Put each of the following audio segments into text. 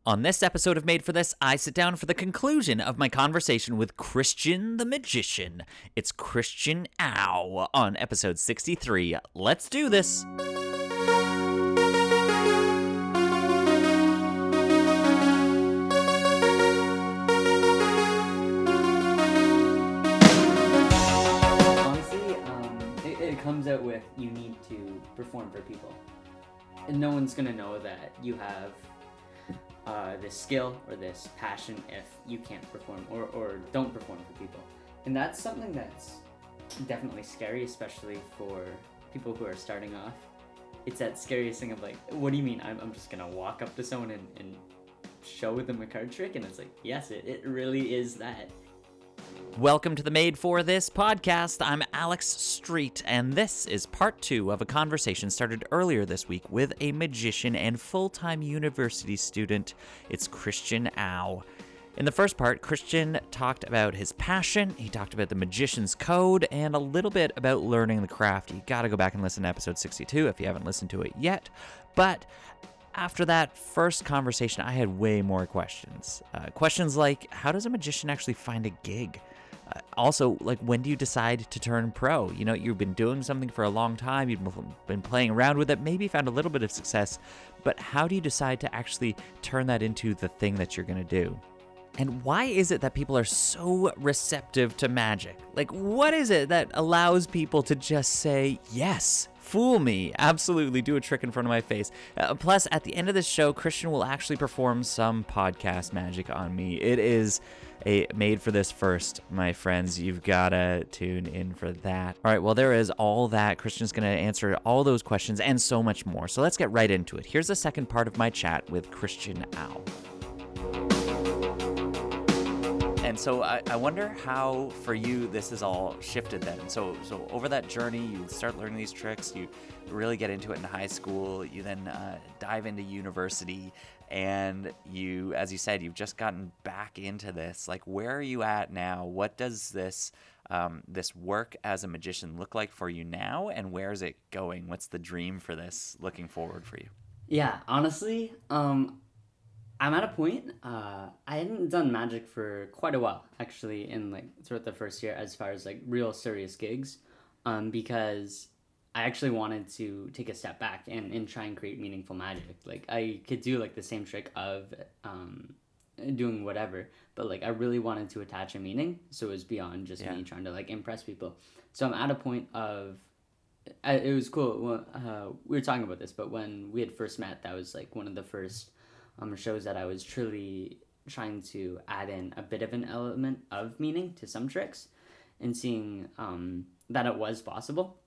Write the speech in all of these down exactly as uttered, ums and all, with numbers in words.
On this episode of Made for This, I sit down for the conclusion of my conversation with Christian the Magician. It's Christian Au on episode sixty-three. Let's do this. Honestly, um, it, it comes out with you need to perform for people. And no one's going to know that you have Uh, this skill or this passion if you can't perform or, or don't perform for people. And that's something that's definitely scary, especially for people who are starting off. It's that scariest thing of like, what do you mean I'm, I'm just gonna walk up to someone and, and show them a card trick? And it's like, yes, it, it really is that. Welcome to the Made for This podcast. I'm Alex Street, and this is part two of a conversation started earlier this week with a magician and full-time university student. It's Christian Au. In the first part, Christian talked about his passion, he talked about the magician's code, and a little bit about learning the craft. You gotta go back and listen to episode sixty-two if you haven't listened to it yet. But after that first conversation, I had way more questions. Uh, questions like, how does a magician actually find a gig? Uh, also, like, when do you decide to turn pro? You know, you've been doing something for a long time, you've been playing around with it, maybe found a little bit of success, but how do you decide to actually turn that into the thing that you're going to do? And why is it that people are so receptive to magic? Like, what is it that allows people to just say, yes, fool me, absolutely, do a trick in front of my face? Uh, plus, at the end of this show, Christian will actually perform some podcast magic on me. It is a Made for This first, my friends. You've got to tune in for that. All right, well, there is all that. Christian's going to answer all those questions and so much more. So let's get right into it. Here's the second part of my chat with Christian Au. And so I, I wonder how, for you, this has all shifted then. So so over that journey, you start learning these tricks, you really get into it in high school, you then uh, dive into university, and you, as you said, you've just gotten back into this. Like, where are you at now? What does this um, this work as a magician look like for you now, and where is it going? What's the dream for this looking forward for you? Yeah, honestly, um, I'm at a point, uh, I hadn't done magic for quite a while, actually, in like throughout the first year as far as like real serious gigs, um, because I actually wanted to take a step back and, and try and create meaningful magic. Like, I could do like the same trick of um, doing whatever, but like I really wanted to attach a meaning, so it was beyond just Yeah. me trying to like impress people. So I'm at a point of, I, it was cool, well, uh, we were talking about this, but when we had first met, that was like one of the first Um, shows that I was truly trying to add in a bit of an element of meaning to some tricks, and seeing um, that it was possible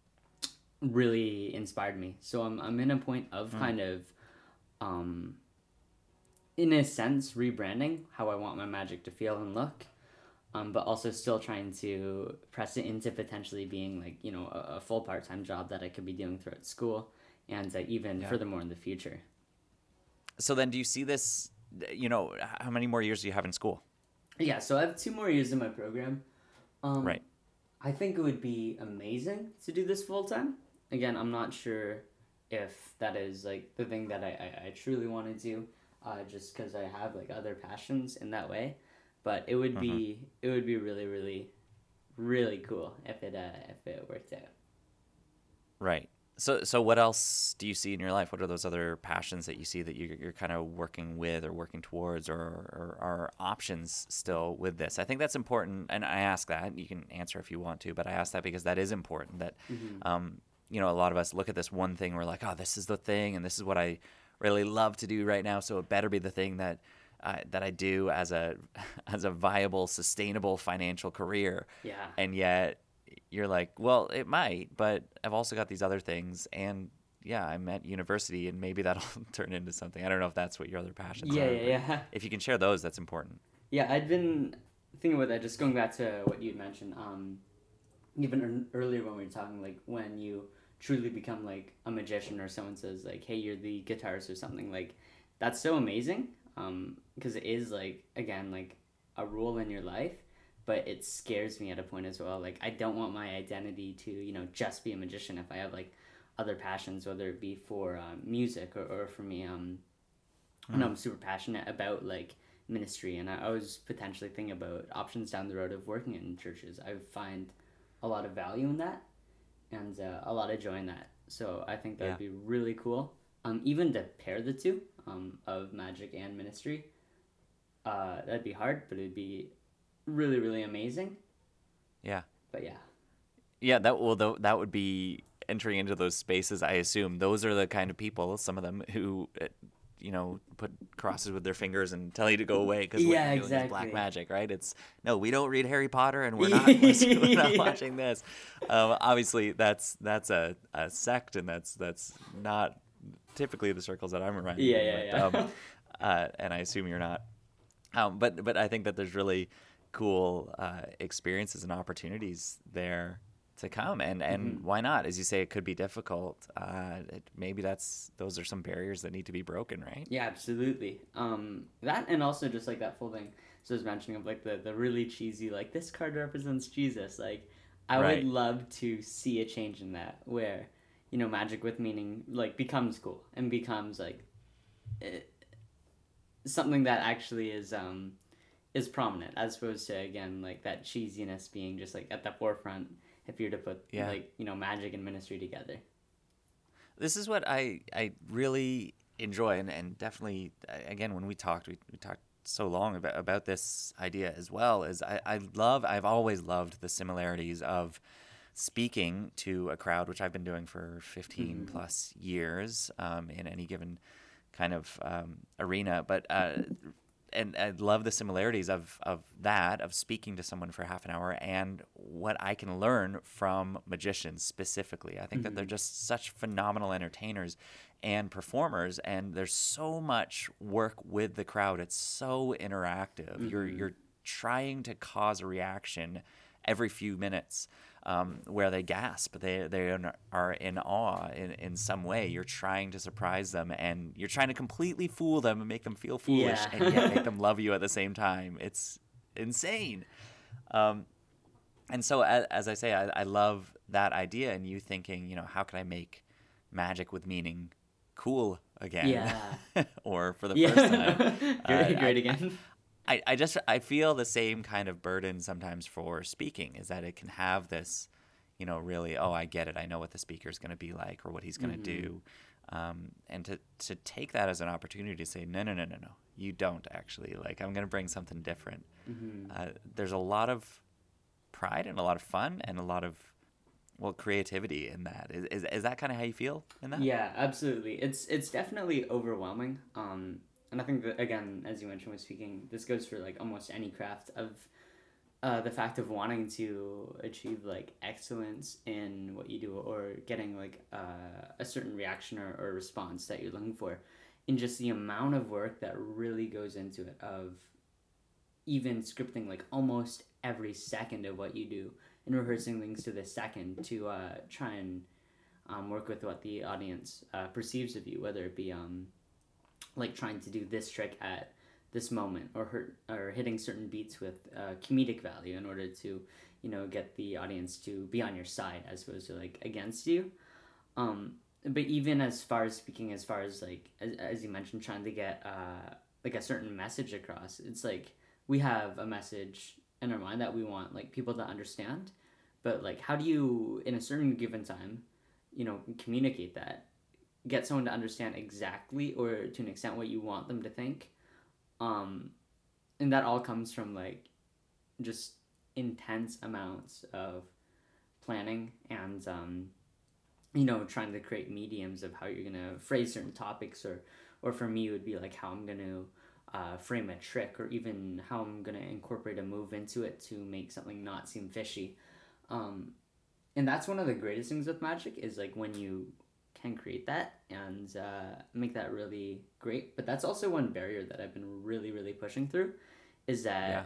really inspired me. So I'm I'm in a point of mm. kind of, um, in a sense, rebranding how I want my magic to feel and look, um, but also still trying to press it into potentially being like, you know, a, a full part-time job that I could be doing throughout school, and uh, even yeah. furthermore in the future. So then do you see this, you know, how many more years do you have in school? Yeah, so I have two more years in my program. Um, right. I think it would be amazing to do this full time. Again, I'm not sure if that is like the thing that I, I, I truly want to do, uh, just because I have like other passions in that way. But it would be mm-hmm. it would be really, really, really cool if it uh, if it worked out. Right. So so what else do you see in your life? What are those other passions that you see that you're, you're kind of working with or working towards, or, or are options still with this? I think that's important, and I ask that. You can answer if you want to, but I ask that because that is important. That, mm-hmm. um, you know, a lot of us look at this one thing, we're like, oh, this is the thing, and this is what I really love to do right now, so it better be the thing that uh, that I do as a as a viable, sustainable financial career. Yeah. And yet you're like, well, it might, but I've also got these other things, and yeah, I'm at university, and maybe that'll turn into something. I don't know if that's what your other passions yeah, are. Yeah, yeah, If you can share those, that's important. Yeah, I'd been thinking about that, just going back to what you'd mentioned, um, even earlier when we were talking, like, when you truly become, like, a magician, or someone says, like, hey, you're the guitarist or something, like, that's so amazing, um, because it is, like, again, like, a role in your life, but it scares me at a point as well. Like, I don't want my identity to, you know, just be a magician. If I have, like, other passions, whether it be for um, music or, or for me, um, and I'm super passionate about like ministry, and I, I was potentially thinking about options down the road of working in churches. I find a lot of value in that, and uh, a lot of joy in that. So I think that would Yeah. be really cool. Um, even to pair the two, um, of magic and ministry, uh, that'd be hard, but it'd be really, really amazing. Yeah. But yeah. Yeah, that will tho- that would be entering into those spaces. I assume those are the kind of people, some of them who, uh, you know, put crosses with their fingers and tell you to go away because what Yeah, you're doing is black exactly. magic, right? It's no, we don't read Harry Potter, and we're not we're not Yeah. watching this. Um, obviously, that's that's a, a sect, and that's that's not typically the circles that I'm around Yeah, in. yeah, But um, yeah. uh, and I assume you're not. Um, but but I think that there's really cool uh, experiences and opportunities there to come, and and hmm why not? As you say, it could be difficult. Uh, it, maybe that's those are some barriers that need to be broken, right? Yeah, absolutely. Um, that and also just like that full thing. So I was mentioning of like the the really cheesy like this card represents Jesus. Like, I would Right. love to see a change in that where, you know, magic with meaning like becomes cool and becomes like eh, something that actually is um is prominent as opposed to again like that cheesiness being just like at the forefront if you're to put Yeah. like, you know, magic and ministry together. This is what I I really enjoy, and, and definitely uh, again when we talked, we, we talked so long about about this idea as well. Is I I love I've always loved the similarities of speaking to a crowd, which I've been doing for fifteen hmm plus years um, in any given kind of um, arena. But uh, and I love the similarities of of that of speaking to someone for half an hour and what I can learn from magicians specifically. I think that they're hmm just such phenomenal entertainers and performers, and there's so much work with the crowd. It's so interactive. You're hmm you're trying to cause a reaction every few minutes um, where they gasp, they they are in awe in, in some way. You're trying to surprise them, and you're trying to completely fool them and make them feel foolish, and yet make Yeah. them love you at the same time. It's insane. Um, and so, as, as I say, I, I love that idea, and you thinking, you know, how can I make magic with meaning cool again, Yeah. or for the first time? Yeah. Uh, Great, I, great I again. I, I just I feel the same kind of burden sometimes for speaking is that it can have this, you know, really, oh, I get it. I know what the speaker is going to be like or what he's going to hmm do. Um, and to, to take that as an opportunity to say, no, no, no, no, no, you don't actually. Like, I'm going to bring something different. hmm Uh, there's a lot of pride and a lot of fun and a lot of, well, creativity in that. Is, is, is that kind of how you feel in that? Yeah, absolutely. It's it's definitely overwhelming. Um, and I think that again, as you mentioned with speaking, this goes for like almost any craft of uh, the fact of wanting to achieve like excellence in what you do or getting like uh, a certain reaction or, or response that you're looking for, and just the amount of work that really goes into it of even scripting like almost every second of what you do and rehearsing things to the second to uh, try and um, work with what the audience uh, perceives of you, whether it be um, like trying to do this trick at this moment or hurt, or hitting certain beats with uh, comedic value in order to, you know, get the audience to be on your side as opposed to like against you. Um, but even as far as speaking, as far as like as, as you mentioned, trying to get uh, like a certain message across, it's like we have a message in our mind that we want like people to understand, but like how do you in a certain given time, you know, communicate that, get someone to understand exactly or to an extent what you want them to think, um, and that all comes from like just intense amounts of planning and um, you know, trying to create mediums of how you're gonna phrase certain topics, or or for me it would be like how I'm gonna uh, frame a trick, or even how I'm gonna incorporate a move into it to make something not seem fishy. Um, and that's one of the greatest things with magic is like when you can create that and uh, make that really great. But that's also one barrier that I've been really really pushing through, is Yeah. that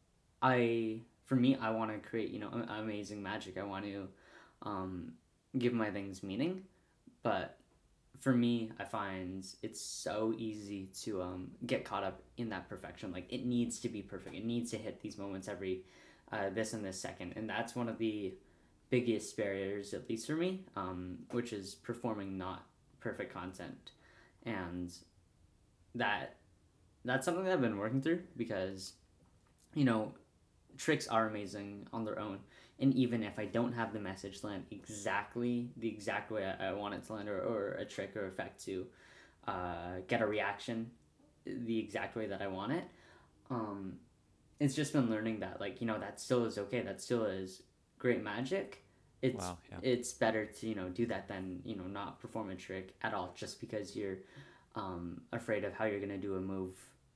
I for me I want to create, you know, amazing magic. I want to um, give my things meaning, but for me I find it's so easy to um, get caught up in that perfection. Like it needs to be perfect. It needs to hit these moments every uh, this and this second, and that's one of the biggest barriers, at least for me, um, which is performing not perfect content. And that that's something that I've been working through because, you know, tricks are amazing on their own. And even if I don't have the message land exactly the exact way I, I want it to land, or, or a trick or effect to uh, get a reaction the exact way that I want it, um, it's just been learning that, like, you know, that still is okay. That still is great magic. It's Wow, yeah. it's better to, you know, do that than, you know, not perform a trick at all just because you're um, afraid of how you're going to do a move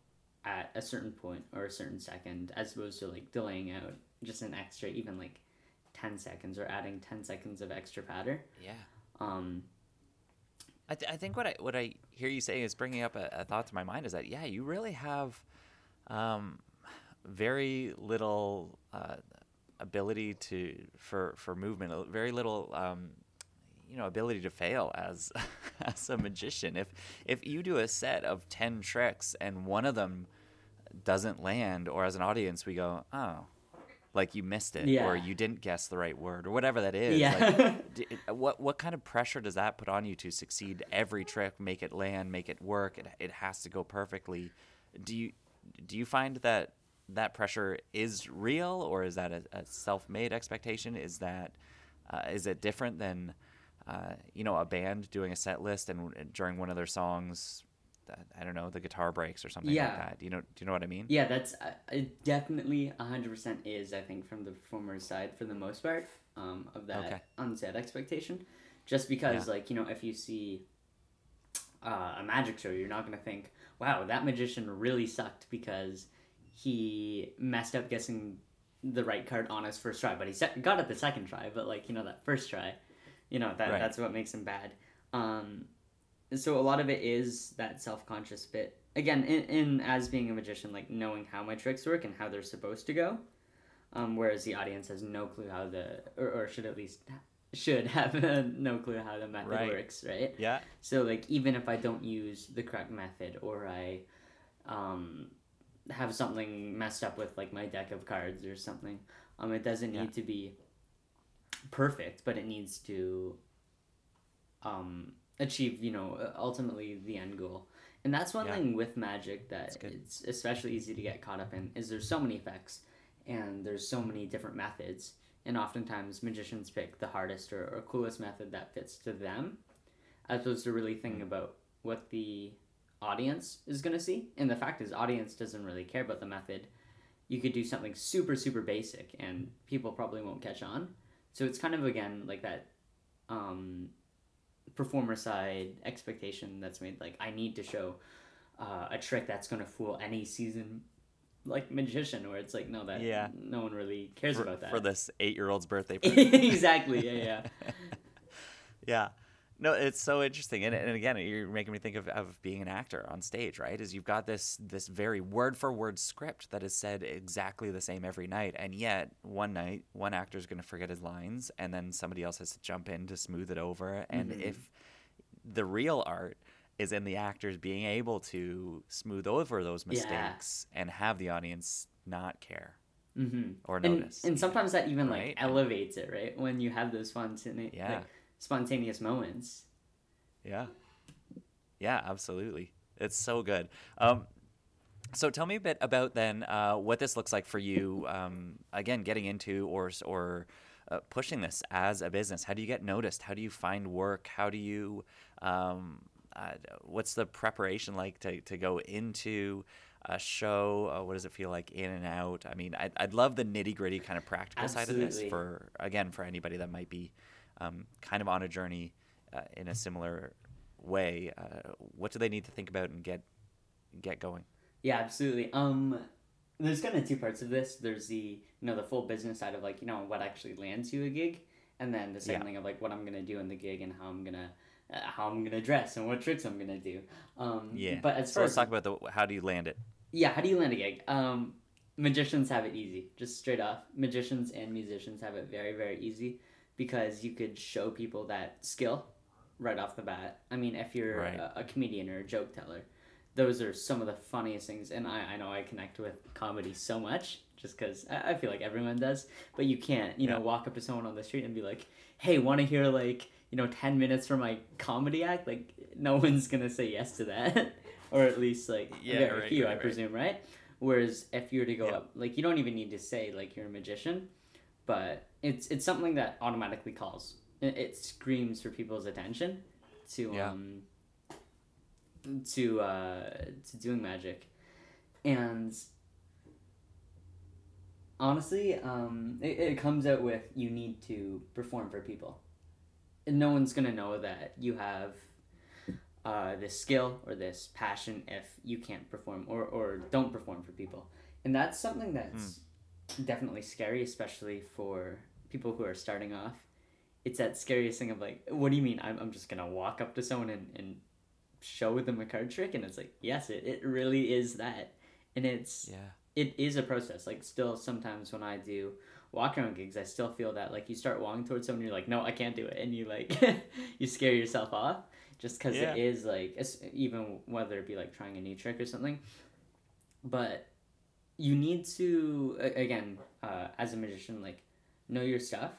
at a certain point or a certain second, as opposed to like delaying out just an extra, even like ten seconds, or adding ten seconds of extra patter. Yeah. Um, I, th- I think what I what I hear you saying is bringing up a, a thought to my mind is that, yeah, you really have um, very little uh, ability to for for movement, uh, very little um, you know ability to fail as as a magician. If if you do a set of ten tricks and one of them doesn't land, or as an audience we go, oh, like you missed it, Yeah. or you didn't guess the right word, or whatever that is. Yeah. Like, d- what what kind of pressure does that put on you to succeed every trick, make it land, make it work? It it has to go perfectly. Do you do you find that that pressure is real, or is that a, a self-made expectation? Is that uh, is it different than uh, you know a band doing a set list and, and during one of their songs, I don't know, the guitar breaks or something Yeah. like that? Do you know do you know what I mean? Yeah, that's uh, it definitely one hundred percent is, I think, from the performer's side for the most part, um, of that Okay. unsaid expectation. Just because, Yeah. like, you know, if you see uh, a magic show, you're not going to think, wow, that magician really sucked because he messed up guessing the right card on his first try. But he se- got it the second try, but, like, you know, that first try, you know, that Right. that's what makes him bad. Um, so a lot of it is that self-conscious bit, again, in, in as being a magician, like knowing how my tricks work and how they're supposed to go, um, whereas the audience has no clue how the, or, or should at least should have no clue how the method Right. works, right? Yeah. So, like, even if I don't use the correct method, or I um, have something messed up with, like, my deck of cards or something, um, it doesn't Yeah. need to be perfect, but it needs to um, achieve, you know, ultimately the end goal. And that's one Yeah. thing with magic that That's good. it's especially easy to get caught up in, is there's so many effects and there's so many different methods, and oftentimes magicians pick the hardest or, or coolest method that fits to them, as opposed to really thinking about what the audience is going to see. And the fact is, audience doesn't really care about the method. You could do something super super basic and people probably won't catch on. So it's kind of, again, like that um, performer side expectation that's made, like, I need to show uh, a trick that's going to fool any seasoned, like, magician, where it's like, no, that Yeah. no one really cares for, about that. for this eight-year-old's birthday party. Exactly. Yeah, yeah. Yeah. No, it's so interesting, and, and again, you're making me think of, of being an actor on stage, right? Is you've got this this very word for word script that is said exactly the same every night, and yet one night one actor is going to forget his lines, and then somebody else has to jump in to smooth it over. And Mhm. if the real art is in the actors being able to smooth over those Yeah. mistakes and have the audience not care Mm-hmm. or And, notice, and sometimes that even, right? like, elevates it, right? When you have those spontaneous, Yeah. like, spontaneous moments. Yeah. Yeah, absolutely. It's so good. Um, so tell me a bit about then uh, what this looks like for you. Um, again, getting into or or uh, pushing this as a business. How do you get noticed? How do you find work? How do you? Um, uh, what's the preparation like to to go into a show? Uh, what does it feel like in and out? I mean, I'd, I'd love the nitty gritty kind of practical side of this Absolutely. for again for anybody that might be um, kind of on a journey uh, in a similar way. Uh, what do they need to think about and get get going? Yeah, absolutely. Um, there's kind of two parts of this. There's the, you know, the full business side of, like, you know, what actually lands you a gig, and then the second Yeah. thing of, like, what I'm gonna do in the gig and how I'm gonna uh, how I'm gonna dress and what tricks I'm gonna do. Um, Yeah. But as So far let's as talk about the how do you land it? yeah, how do you land a gig? Um, magicians have it easy, just straight off. Magicians and musicians have it very, very easy because you could show people that skill right off the bat. I mean, if you're Right. a, a comedian or a joke teller, those are some of the funniest things. And I, I know I connect with comedy so much just because I, I feel like everyone does. But you can't, you know, Yeah. walk up to someone on the street and be like, hey, want to hear, like, you know, ten minutes from my comedy act? Like, no one's going to say yes to that. or at least like Yeah, very right, few, right, I right. presume, right? Whereas if you were to go Yeah. up, like you don't even need to say like you're a magician, but it's it's something that automatically calls. It, it screams for people's attention to Yeah. um to uh to doing magic, and honestly, um, it, it comes out with you need to perform for people. And no one's gonna know that you have uh, this skill or this passion if you can't perform or, or don't perform for people. And that's something Mm. that's definitely scary, especially for people who are starting off. It's that scariest thing of like, what do you mean? I'm, I'm just gonna walk up to someone and, and show them a card trick? And it's like, yes, it, it really is that. And it's, Yeah. it is a process. Like, still, sometimes when I do walk around gigs, I still feel that like you start walking towards someone, you're like, no, I can't do it, and you like you scare yourself off just because it Yeah. is like it's, even whether it be like trying a new trick or something. But you need to a- again, uh, as a magician, like know your stuff.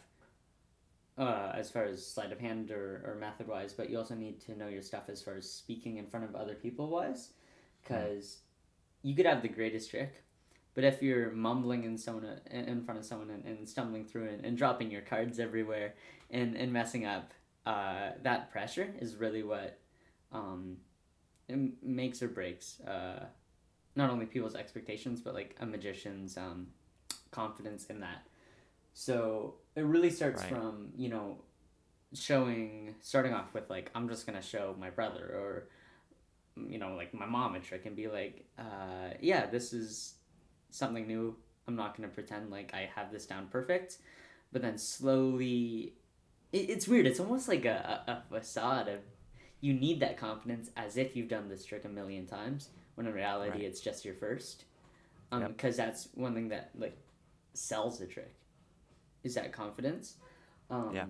Uh, as far as sleight of hand or, or method wise, but you also need to know your stuff as far as speaking in front of other people wise, Mm. because you could have the greatest trick, but if you're mumbling in someone in front of someone and, and stumbling through and, and dropping your cards everywhere and, and messing up, uh, that pressure is really what um, it makes or breaks uh, not only people's expectations but like a magician's um, confidence in that. So it really starts Right. from, you know, showing starting off with like, I'm just gonna show my brother or, you know, like my mom a trick and be like, uh, yeah, this is something new. I'm not going to pretend like I have this down perfect. But then slowly, it, it's weird. It's almost like a, a, a facade of you need that confidence as if you've done this trick a million times, when in reality Right. it's just your first. Um, Yep. because that's one thing that like sells the trick, is that confidence. Um, Yeah.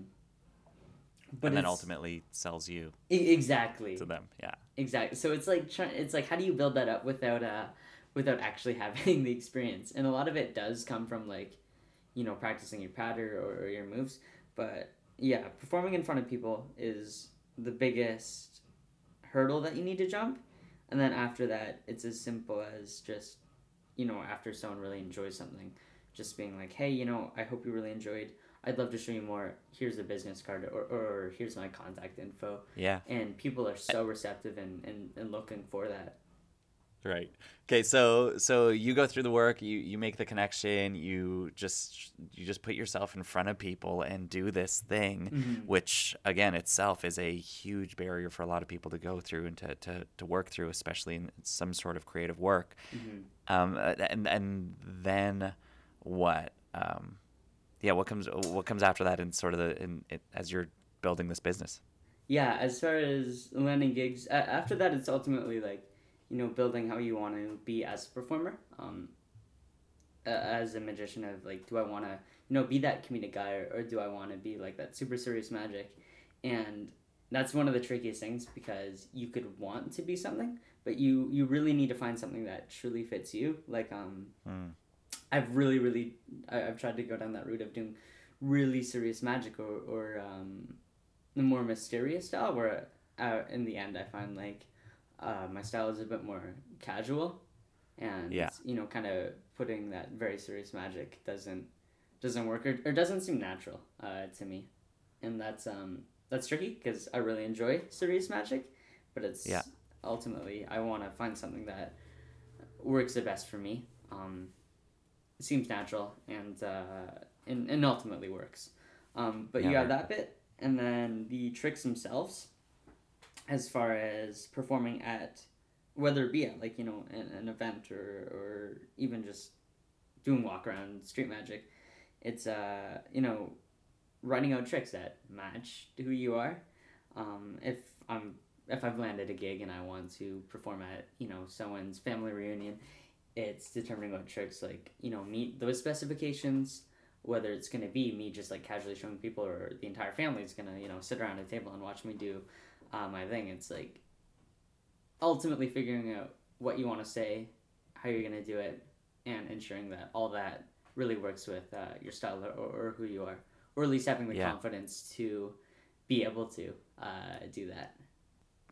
but And then it's ultimately sells you e- exactly. to them. Yeah. Exactly. So it's like trying. It's like how do you build that up without uh, without actually having the experience? And a lot of it does come from like, you know, practicing your pattern or, or your moves. But yeah, performing in front of people is the biggest hurdle that you need to jump. And then after that, it's as simple as just, you know, after someone really enjoys something, just being like, hey, you know, I hope you really enjoyed. I'd love to show you more. Here's a business card, or, or here's my contact info. Yeah. And people are so receptive and, and, and looking for that. Right. Okay, so so you go through the work, you you make the connection, you just you just put yourself in front of people and do this thing, Mm-hmm. which again itself is a huge barrier for a lot of people to go through and to to, to work through, especially in some sort of creative work. Mm-hmm. Um, uh, and and then what? Um, yeah, what comes what comes after that in sort of the in, in as you're building this business? Yeah, as far as landing gigs, a- after that, it's ultimately like, you know, building how you want to be as a performer. Um, uh, as a magician, of like, do I want to, you know, be that comedic guy, or, or do I want to be like that super serious magic? And that's one of the trickiest things, because you could want to be something, but you you really need to find something that truly fits you. Like um, Mm. I've really really I, I've tried to go down that route of doing really serious magic, or or um, the more mysterious style, where uh, in the end I find like uh, my style is a bit more casual, and Yeah. you know, kind of putting that very serious magic doesn't doesn't work, or, or doesn't seem natural uh, to me, and that's um that's tricky because I really enjoy serious magic, but Yeah. it's ultimately I want to find something that works the best for me. Um, it seems natural and uh, and, and ultimately works. Um, but Yeah, you have very that cool. bit, and then the tricks themselves, as far as performing at, whether it be at like, you know, an, an event, or, or even just doing walk around street magic, it's uh you know, writing out tricks that match who you are. Um, if I'm if I've landed a gig and I want to perform at, you know, someone's family reunion, it's determining what tricks like, you know, meet those specifications. Whether it's gonna be me just like casually showing people, or the entire family is gonna, you know, sit around a table and watch me do uh, my thing. It's like ultimately figuring out what you want to say, how you're gonna do it, and ensuring that all that really works with uh, your style, or, or who you are, or at least having the Yeah. confidence to be able to uh, do that.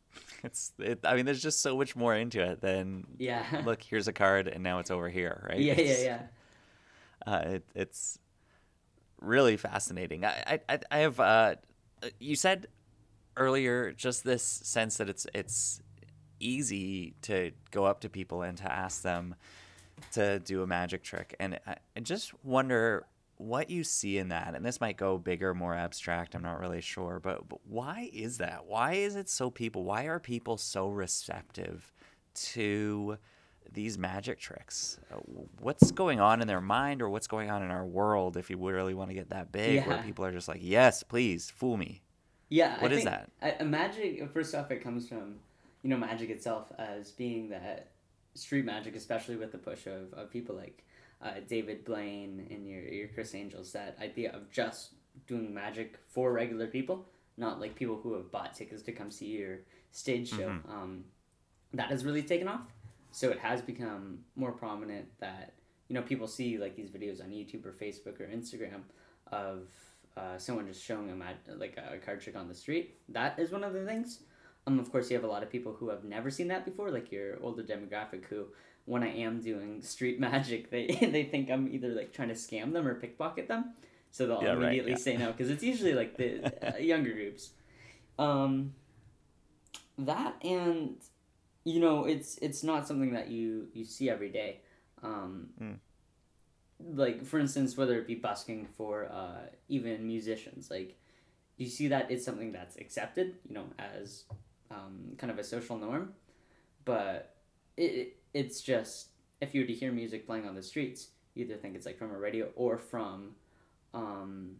it's it, I mean, there's just so much more into it than Yeah. look, here's a card and now it's over here, right? Yeah, yeah, It's, yeah. uh, it, it's really fascinating. I I, I have uh, you said earlier just this sense that it's it's easy to go up to people and to ask them to do a magic trick, and I, I just wonder what you see in that. And this might go bigger, more abstract, I'm not really sure, but, but why is that? Why is it so people why are people so receptive to these magic tricks? Uh, what's going on in their mind, or what's going on in our world, if you really want to get that big, where Yeah. people are just like, yes, please fool me? Yeah, What I is think that? I, a magic. First off, it comes from, you know, magic itself as being that street magic, especially with the push of, of people like uh, David Blaine and your your Chris Angels. That idea of just doing magic for regular people, not like people who have bought tickets to come see your stage show. Mm-hmm. Um, that has really taken off. So it has become more prominent that, you know, people see like these videos on YouTube or Facebook or Instagram of uh, someone just showing a mag- like a card trick on the street. That is one of the things. Um, of course, you have a lot of people who have never seen that before, like your older demographic, who, when I am doing street magic, they they think I'm either like trying to scam them or pickpocket them, so they'll Yeah, right, immediately yeah. say no, because it's usually like the uh, younger groups. Um, that and you know, it's it's not something that you you see every day. Um, Mm. Like for instance, whether it be busking for uh, even musicians, like you see that it's something that's accepted, you know, as um, kind of a social norm, but it it's just if you were to hear music playing on the streets, you either think it's like from a radio or from um,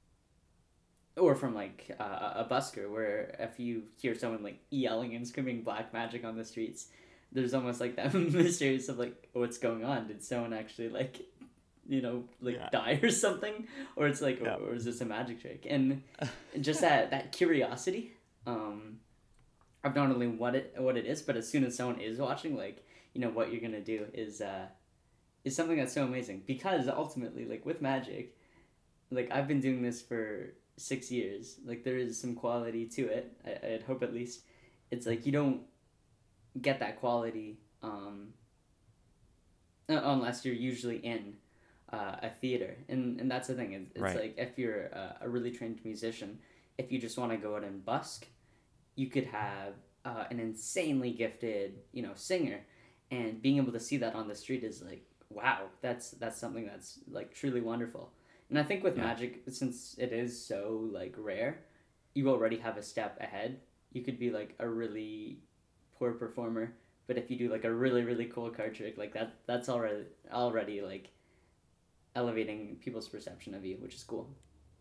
or from like uh, a busker, where if you hear someone like yelling and screaming black magic on the streets, there's almost like that mysterious of like, what's going on? Did someone actually like, you know, like Yeah. die or something? Or it's like, Yeah. or is this a magic trick? And just that that curiosity um, of not only what it what it is, but as soon as someone is watching, like, you know, what you're gonna do is uh, is something that's so amazing, because ultimately, like with magic, like I've been doing this for six years. Like there is some quality to it. I, I'd hope at least. It's like you don't get that quality um, unless you're usually in uh, a theater, and and that's the thing. It's, it's Right. like if you're a, a really trained musician, if you just want to go out and busk, you could have uh, an insanely gifted, you know, singer, and being able to see that on the street is like, wow, that's that's something that's like truly wonderful. And I think with Yeah. magic, since it is so like rare, you already have a step ahead. You could be like a really poor performer, but if you do like a really really cool card trick, like that, that's already already like elevating people's perception of you, which is cool.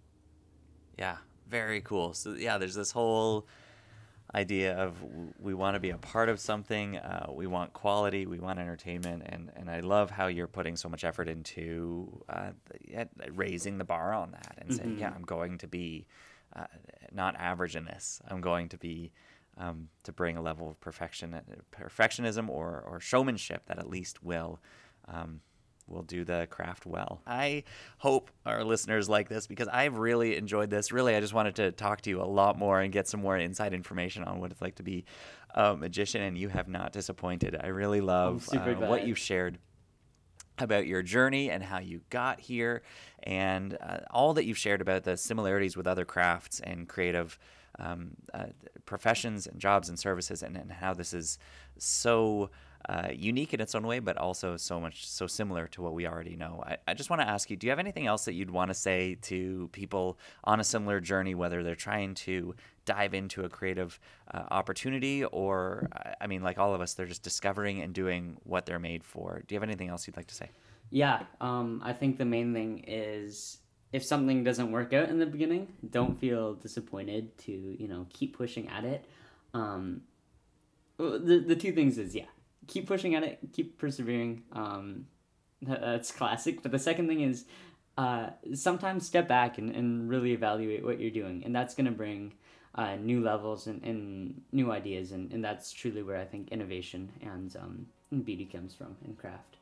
Yeah, very cool. So yeah, there's this whole idea of w- we want to be a part of something. Uh, we want quality. We want entertainment, and and I love how you're putting so much effort into uh, the- yeah, raising the bar on that and saying, Mhm. yeah, I'm going to be uh, not average in this. I'm going to be um, to bring a level of perfection, perfectionism or or showmanship that at least will. Um, will do the craft well. I hope our listeners like this, because I've really enjoyed this. Really, I just wanted to talk to you a lot more and get some more inside information on what it's like to be a magician, and you have not disappointed. I really love super uh, what glad. you've shared about your journey and how you got here, and uh, all that you've shared about the similarities with other crafts and creative um, uh, professions and jobs and services, and, and how this is so uh, unique in its own way, but also so much so similar to what we already know. I, I just want to ask you, do you have anything else that you'd want to say to people on a similar journey, whether they're trying to dive into a creative uh, opportunity, or I mean, like all of us, they're just discovering and doing what they're made for? Do you have anything else you'd like to say? Yeah, um, I think the main thing is if something doesn't work out in the beginning, don't feel disappointed to, you know, keep pushing at it. Um, the, the two things is, yeah, keep pushing at it, keep persevering. Um, that, that's classic. But the second thing is uh, sometimes step back and, and really evaluate what you're doing. And that's going to bring uh, new levels and, and new ideas. And, and that's truly where I think innovation and, um, and beauty comes from in craft.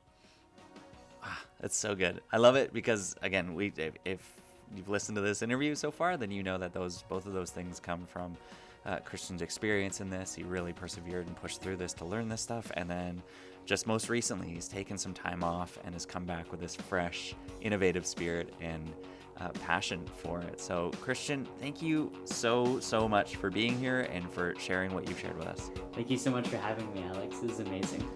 That's so good. I love it because, again, we if, if you've listened to this interview so far, then you know that those both of those things come from uh, Christian's experience in this. He really persevered and pushed through this to learn this stuff. And then just most recently, he's taken some time off and has come back with this fresh, innovative spirit and uh, passion for it. So, Christian, thank you so, so much for being here and for sharing what you've shared with us. Thank you so much for having me, Alex. This is amazing.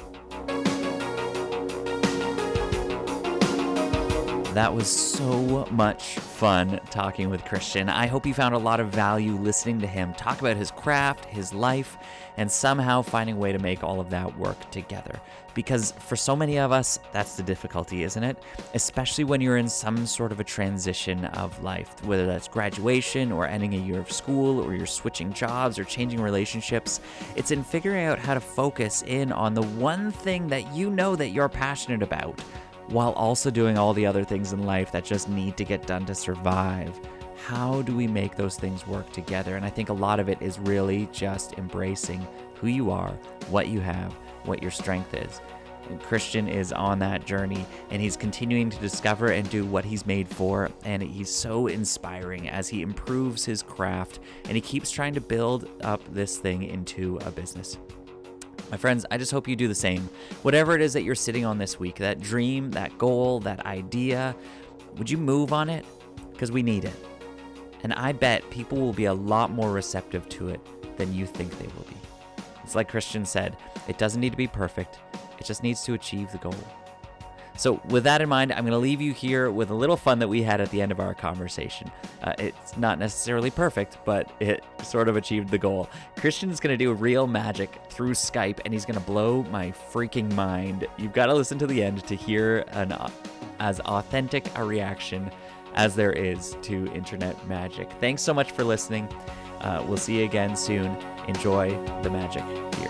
That was so much fun talking with Christian. I hope you found a lot of value listening to him talk about his craft, his life, and somehow finding a way to make all of that work together. Because for so many of us, that's the difficulty, isn't it? Especially when you're in some sort of a transition of life, whether that's graduation or ending a year of school, or you're switching jobs or changing relationships. It's in figuring out how to focus in on the one thing that you know that you're passionate about, while also doing all the other things in life that just need to get done to survive. How do we make those things work together? And I think a lot of it is really just embracing who you are, what you have, what your strength is. And Christian is on that journey, and he's continuing to discover and do what he's made for, and he's so inspiring as he improves his craft, and he keeps trying to build up this thing into a business. My friends, I just hope you do the same. Whatever it is that you're sitting on this week, that dream, that goal, that idea, would you move on it? Because we need it. And I bet people will be a lot more receptive to it than you think they will be. It's like Christian said, it doesn't need to be perfect. It just needs to achieve the goal. So with that in mind, I'm going to leave you here with a little fun that we had at the end of our conversation. Uh, it's not necessarily perfect, but it sort of achieved the goal. Christian's going to do real magic through Skype, and he's going to blow my freaking mind. You've got to listen to the end to hear an uh, as authentic a reaction as there is to internet magic. Thanks so much for listening. Uh, we'll see you again soon. Enjoy the magic here.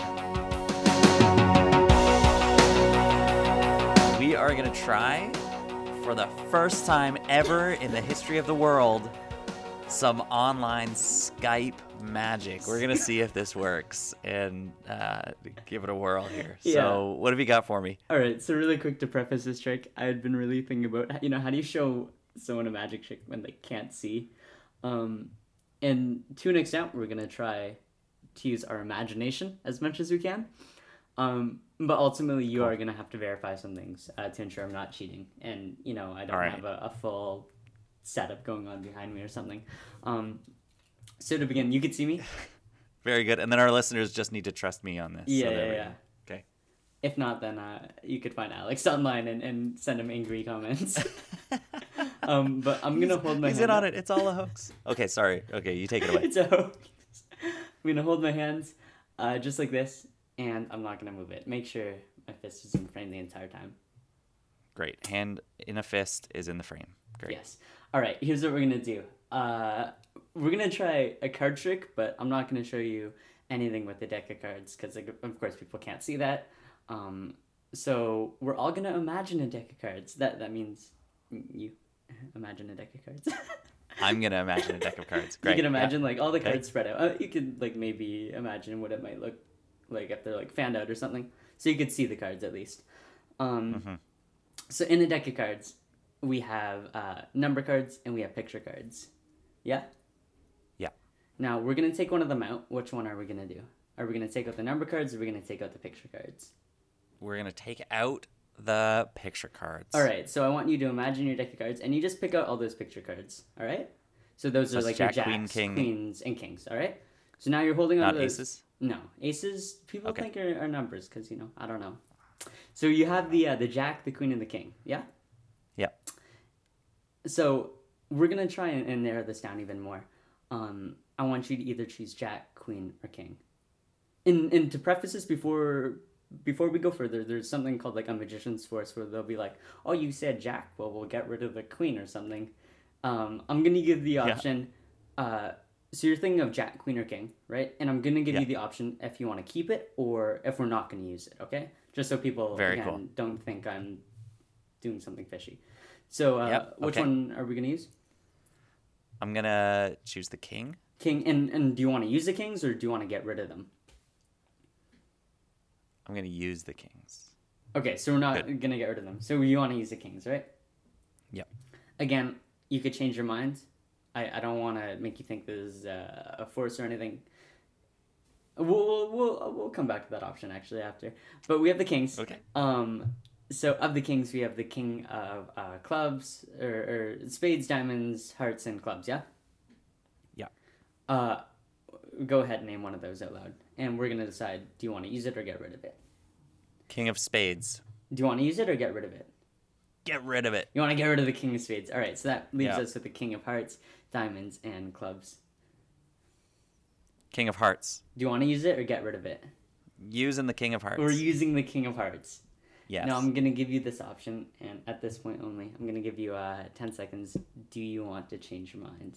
We are going to try, for the first time ever in the history of the world, some online Skype magic. We're going to see if this works and uh, give it a whirl here. Yeah. So what have you got for me? All right, so really quick to preface this trick, I had been really thinking about, you know, how do you show someone a magic trick when they can't see? Um, and to an extent, we're going to try to use our imagination as much as we can. Um, but ultimately, you cool. are going to have to verify some things uh, to ensure I'm not cheating. And, you know, I don't right. have a, a full setup going on behind me or something. Um, so to begin, you could see me? Very good. And then our listeners just need to trust me on this. Yeah, so yeah, yeah. Okay. If not, then uh, you could find Alex online and, and send him angry comments. um, but I'm going to hold my he's hand. He's in on it. It's all a hoax. Okay, sorry. Okay, you take it away. It's a hoax. I'm going to hold my hands uh, just like this. And I'm not going to move it. Make sure my fist is in frame the entire time. Great. Hand in a fist is in the frame. Great. Yes. All right. Here's what we're going to do. Uh, we're going to try a card trick, but I'm not going to show you anything with the deck of cards because, of course, people can't see that. Um, so we're all going to imagine a deck of cards. That, that means you imagine a deck of cards. I'm going to imagine a deck of cards. Great. You can imagine, yeah. like, all the cards okay. spread out. Uh, you could, like, maybe imagine what it might look like if they're like fanned out or something, so you could see the cards at least. Um, mm-hmm. So in the deck of cards, we have uh, number cards and we have picture cards. Yeah? Yeah. Now, we're going to take one of them out. Which one are we going to do? Are we going to take out the number cards or are we going to take out the picture cards? We're going to take out the picture cards. All right, so I want you to imagine your deck of cards and you just pick out all those picture cards, all right? So those That's are like Jack, your jacks, queen, king. queens, and kings, all right? So now you're holding on Not to those. aces? No, aces people okay. think are, are numbers because, you know, I don't know. So you have the uh, the jack, the queen, and the king, yeah? Yeah. So we're going to try and, and narrow this down even more. Um, I want you to either choose jack, queen, or king. And, and to preface this, before before we go further, there's something called like a magician's force where they'll be like, oh, you said jack, well, we'll get rid of the queen or something. Um, I'm going to give the option... Yeah. Uh, So you're thinking of jack, queen, or king, right? And I'm going to give yeah. you the option if you want to keep it or if we're not going to use it, okay? Just so people, Very again, cool. don't think I'm doing something fishy. So uh, yep. which okay. one are we going to use? I'm going to choose the king. King. And, and do you want to use the kings or do you want to get rid of them? I'm going to use the kings. Okay, so we're not going to get rid of them. So you want to use the kings, right? Yep. Again, you could change your mind. I, I don't want to make you think this is uh, a force or anything. We'll, we'll we'll we'll come back to that option actually after. But we have the kings. Okay. Um. So of the kings, we have the king of uh, clubs or, or spades, diamonds, hearts, and clubs. Yeah. Yeah. Uh, go ahead and name one of those out loud, and we're gonna decide: do you want to use it or get rid of it? King of spades. Do you want to use it or get rid of it? Get rid of it. You want to get rid of the king of spades. All right. So that leaves Yeah. us with the king of hearts, diamonds, and clubs. King of hearts. Do you want to use it or get rid of it? Using the king of hearts. We're using the king of hearts. Yes. Now I'm gonna give you this option, and at this point only, I'm gonna give you uh ten seconds. Do you want to change your mind?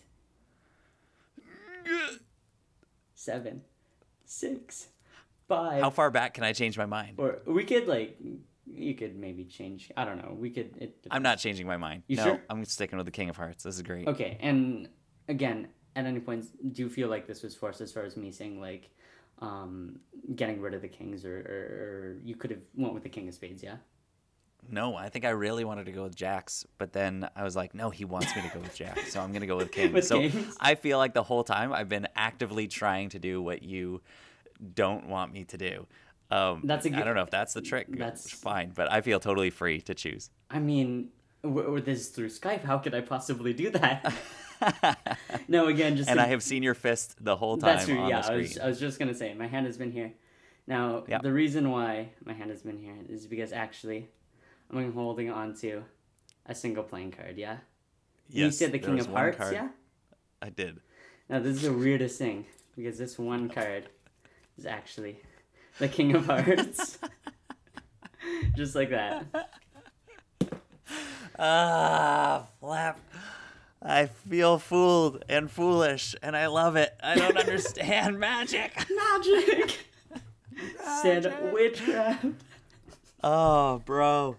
Seven, six, five. How far back can I change my mind? Or we could like, you could maybe change. I don't know. We could. It I'm not changing my mind. You no, sure? I'm sticking with the king of hearts. This is great. Okay, and again, at any point, do you feel like this was forced as far as me saying like, um, getting rid of the kings, or, or, or you could have went with the king of spades? Yeah. No, I think I really wanted to go with jacks, but then I was like, no, he wants me to go with jacks, so I'm going to go with kings. With so kings? I feel like the whole time I've been actively trying to do what you don't want me to do. Um, That's a I good- don't know if that's the trick. That's- That's fine, but I feel totally free to choose. I mean, w- w- this is through Skype. How could I possibly do that? No, again, just And to- I have seen your fist the whole time That's true. on Yeah, the I screen. was, I was just gonna say my hand has been here. Now, Yep. the reason why my hand has been here is because actually, I'm holding on to a single playing card. Yeah. You Yes, said the there king was of one hearts. card. Yeah. I did. Now this is the weirdest thing because this one card is actually the king of hearts. Just like that. Ah, flap. I feel fooled and foolish, and I love it. I don't understand magic. Magic. Said witchcraft. Oh, bro.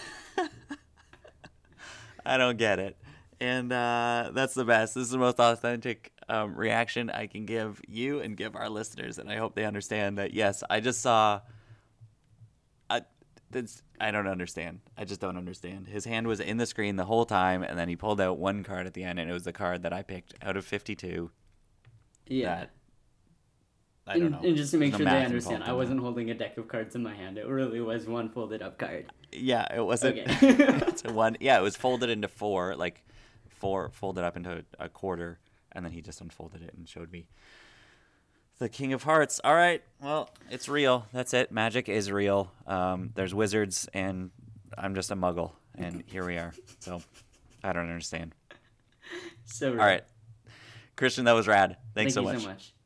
I don't get it. And uh, that's the best. This is the most authentic um, reaction I can give you and give our listeners. And I hope they understand that, yes, I just saw... I, that's, I don't understand. I just don't understand. His hand was in the screen the whole time, and then he pulled out one card at the end, and it was the card that I picked out of fifty-two. Yeah. That, I don't and, know. and just to make There's sure no they math understand, involved I in wasn't holding a deck of cards in my hand. It really was one folded up card. that. Yeah, it wasn't. Okay. It's a one. Yeah, it was folded into four, like four folded up into a, a quarter, and then he just unfolded it and showed me the King of Hearts. All right, well, it's real. That's it. Magic is real. Um, there's wizards, and I'm just a muggle, and here we are. So I don't understand. So All right, Christian, that was rad. Thanks Thank so you much. so much.